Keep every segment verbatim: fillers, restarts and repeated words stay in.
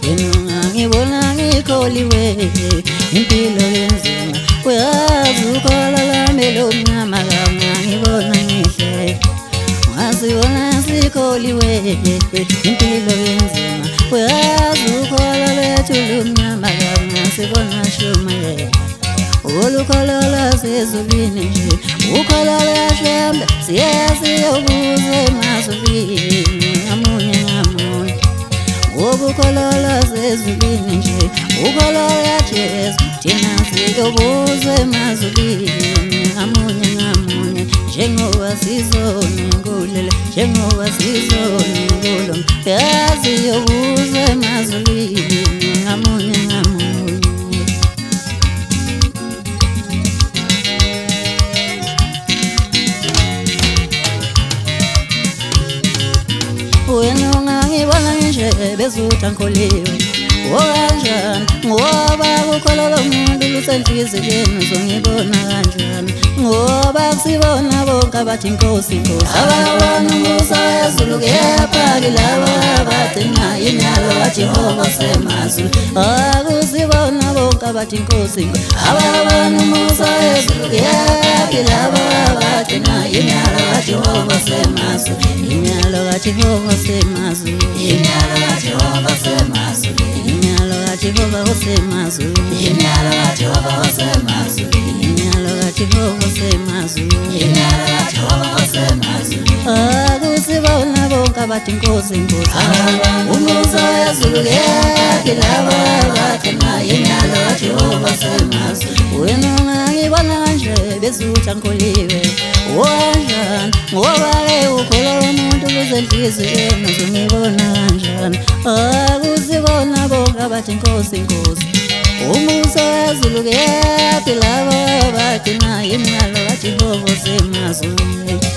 wena ngibona ngikholiwe impilo yenzima uyazi ukholala melo mnyama ngibona ngihle wasibona sikholiwe impilo yenzima uyazi ukholala thulu mnyama ngasibona shumaye olukholala sezulwini nje ukholala shembe siyasiyobuze emazulwini ngamunye ngamunye ukholala sezulwini nje ukholala Jesu thina siyobuze emazulwini ngamunye ngamunye njengoba sizona ngulele njengoba sizona ngulom yasiyobuze emazulwini ngamunye ngamunye wena ungangibona nje bezuthi angikholiwe okanjani ngoba ukholala umuntu lusenhliziyweni uzongibona kanjani ngoba sibona bonke abathi inkosi inkosi ababona umusa wezulu kuyaphaki labo abagcina inyalo kaJehova semazulu akusibona bonke abathi inkosi inkosi ababona umusa wezulu kuyaphaki labo abagcina inyalo kaJehova semazulu inyalo kaJehova semazulu inyalo kaJehova semazulu inyalo kaJehova semazulu inyalo kaJehova semazulu inyalo kaJehova semazulu inyalo kaJehova semazulu akusibona bonke abathi inkosi inkosi umusa wezulu kuyaphaki labo abagcina inyalo kaJehova semazulu wena ungangibona kanje bezuthi angikholiwe okanjani ngoba-ke ukholala umuntu lusenhliziyweni uzongibona kanjani akusibona bonke abathi inkosi inkosi umusa wezulu kuyaphi labo abagcina inyalo kaJehova semazulu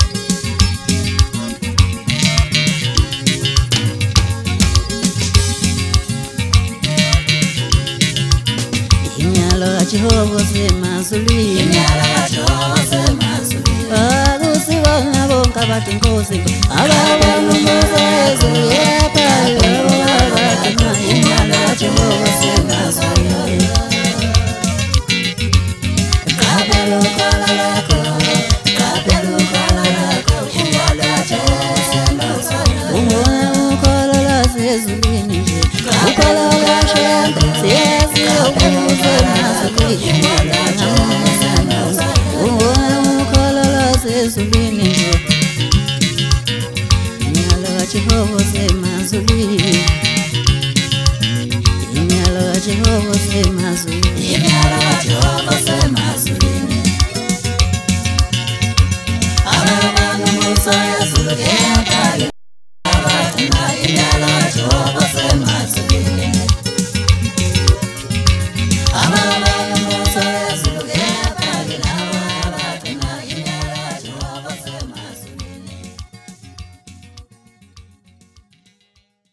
inyalo kaJehova semazulu inyalo kaJehova semazulu akusibona bonke abathi inkosi ababona umusa wezulu kuyaphi labo abagcina inyalo kaJehova semazulu kapelo kololako kapelo kololako inyalo kaJehova semazulu umona ukholala sezulwini nje ukholala shembe siyasiyobuze emazulwini ngamunye ngamunye umona ukholala sezulwini nje inyalo kaJehova semazulwini inyalo kaJehova semazulwini inyalo kaJehova semazulwini ababona umusa wezulu